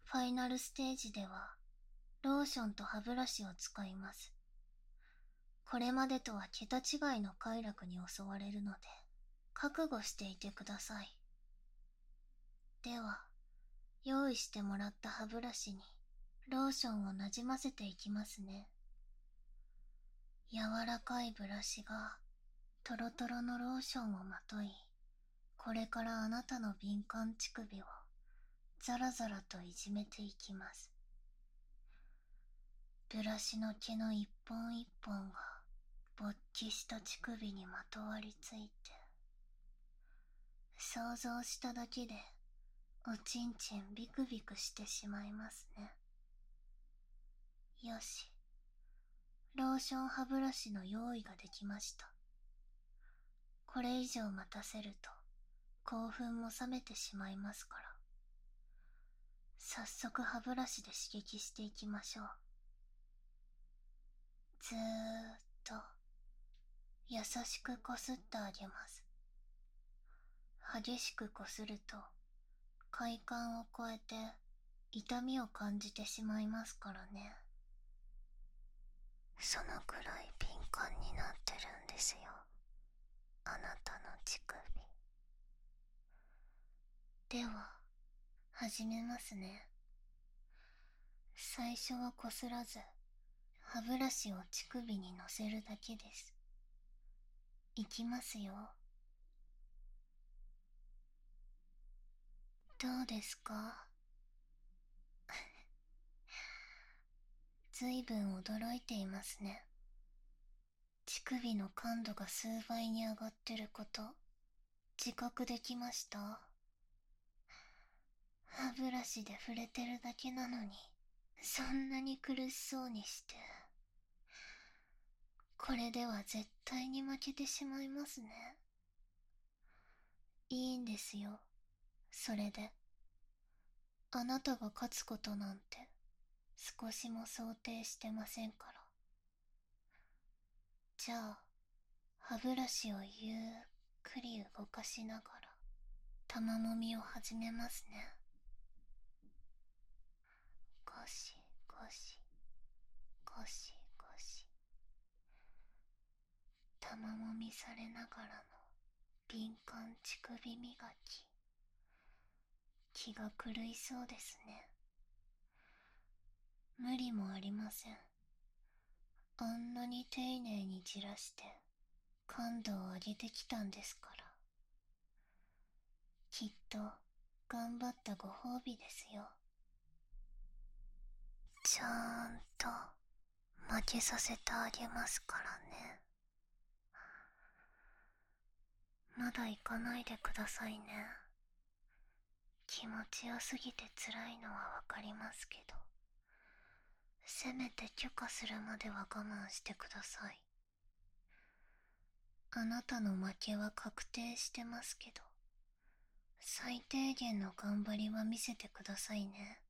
ファイナルステージでは、ローションと歯ブラシを使います。これまでとは桁違いの快楽に襲われるので、覚悟していてください。では、用意してもらった歯ブラシに、ローションをなじませていきますね。柔らかいブラシが、トロトロのローションをまとい、これからあなたの敏感乳首を、ザラザラといじめていきます。ブラシの毛の一本一本が、勃起した乳首にまとわりついて、想像しただけで、おちんちんビクビクしてしまいますね。よし。ローション歯ブラシの用意ができました。これ以上待たせると、興奮も冷めてしまいますから。早速歯ブラシで刺激していきましょう。ずーっと、優しくこすってあげます。激しくこすると、快感を超えて、痛みを感じてしまいますからね。そのくらい敏感になってるんですよ。あなたの乳首。では、始めますね。最初はこすらず、歯ブラシを乳首に乗せるだけです。いきますよ。どうですか？ずいぶん驚いていますね。乳首の感度が数倍に上がってること、自覚できました？歯ブラシで触れてるだけなのに、そんなに苦しそうにして。これでは絶対に負けてしまいますね。いいんですよ。それで。あなたが勝つことなんて少しも想定してませんから。じゃあ、歯ブラシをゆっくり動かしながら、玉もみを始めますね。ゴシゴシ、ゴシゴシ。玉もみされながらの敏感乳首磨き。気が狂いそうですね。無理もありません。あんなに丁寧にじらして感度を上げてきたんですから。きっと頑張ったご褒美ですよ。ちゃんと負けさせてあげますからね。まだ行かないでくださいね。気持ちよすぎて辛いのはわかりますけど、せめて許可するまでは我慢してください。あなたの負けは確定してますけど、最低限の頑張りは見せてくださいね。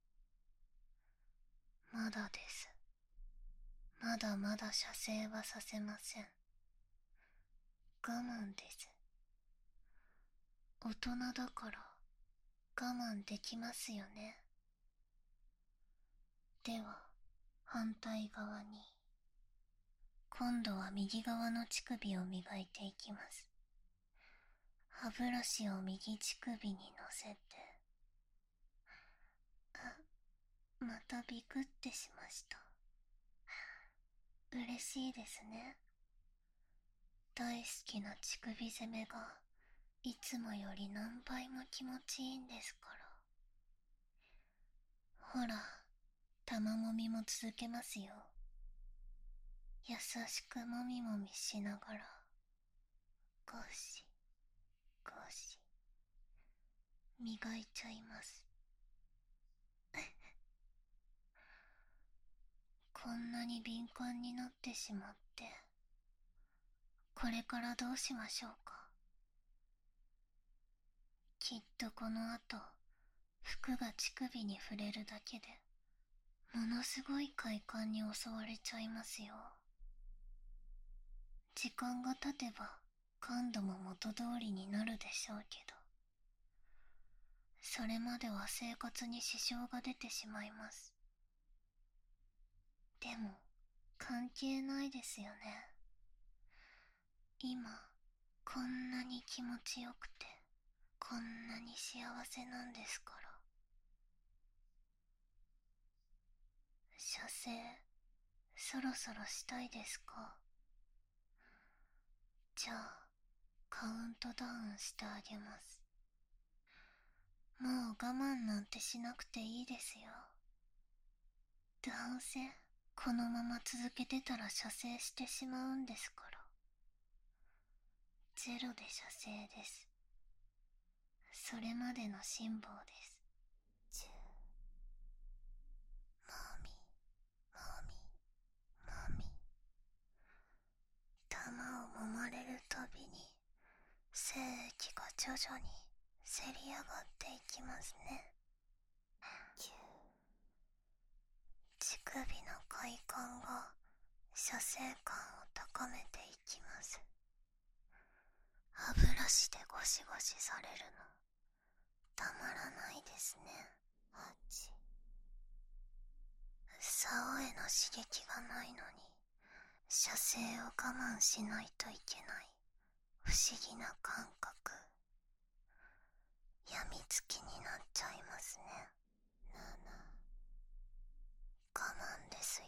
まだです。まだまだ射精はさせません。我慢です。大人だから我慢できますよね。では、反対側に。今度は右側の乳首を磨いていきます。歯ブラシを右乳首に乗せて。またビクってしました。嬉しいですね。大好きな乳首攻めがいつもより何倍も気持ちいいんですから。ほら、玉もみも続けますよ。優しくもみもみしながら、ゴシゴシ磨いちゃいます。こんなに敏感になってしまって、これからどうしましょうか。きっとこの後、服が乳首に触れるだけで、ものすごい快感に襲われちゃいますよ。時間が経てば、感度も元通りになるでしょうけど、 それまでは生活に支障が出てしまいます。でも、関係ないですよね。今、こんなに気持ちよくて、こんなに幸せなんですから。射精、そろそろしたいですか？じゃあ、カウントダウンしてあげます。もう我慢なんてしなくていいですよ。どうせ、このまま続けてたら射精してしまうんですから。ゼロで射精です。それまでの辛抱です。チュー、もみ、もみ、もみ。玉を揉まれるたびに、精液が徐々にせり上がっていきますね。キュー。乳首の快感が射精感を高めていきます。歯ブラシでゴシゴシされるのたまらないですね。8。竿への刺激がないのに射精を我慢しないといけない不思議な感覚。やみつきになっちゃいますね。7。我慢ですよ。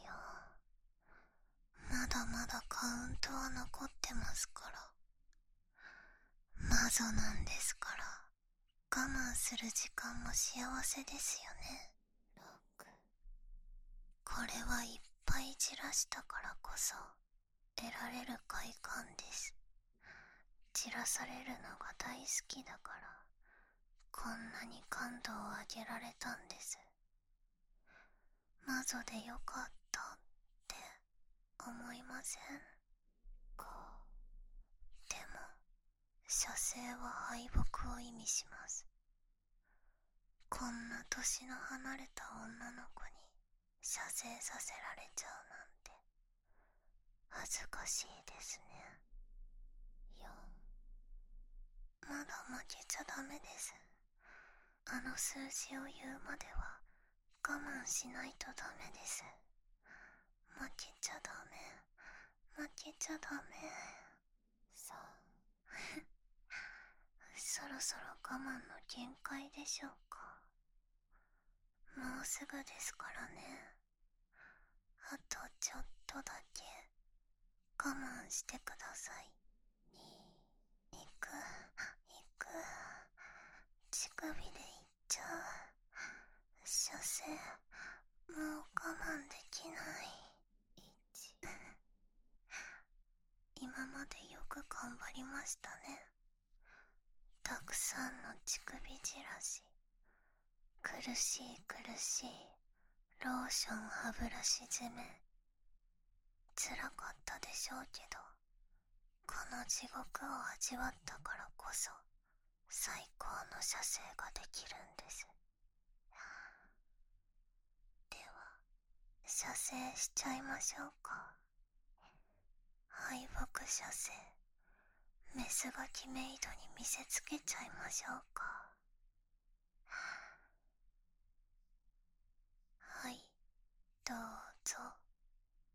まだまだカウントは残ってますから。魔女なんですから、我慢する時間も幸せですよね。6。これはいっぱい散らしたからこそ得られる快感です。散らされるのが大好きだから、こんなに感動をあげられたんです。魔女でよかったって思いませんか？でも、射精は敗北を意味します。こんな年の離れた女の子に射精させられちゃうなんて恥ずかしいですね。4。まだ負けちゃダメです。あの数字を言うまでは我慢しないとダメです。負けちゃダメ、負けちゃダメ。3。そろそろ我慢の限界でしょうか。もうすぐですからね。あとちょっとだけ我慢してください。2。いく、いく。乳首でいっちゃう。射精、もう我慢できない。1。今までよく頑張りましたね。たくさんの乳首じらし、苦しい苦しいローション歯ブラシ攻め、辛かったでしょうけど、この地獄を味わったからこそ最高の射精ができるんです。では、射精しちゃいましょうか。敗北射精、メスガキメイドに見せつけちゃいましょうか。はい、どう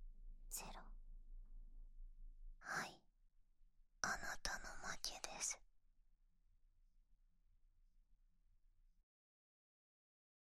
ぞ。0。はい、あなたの負けです。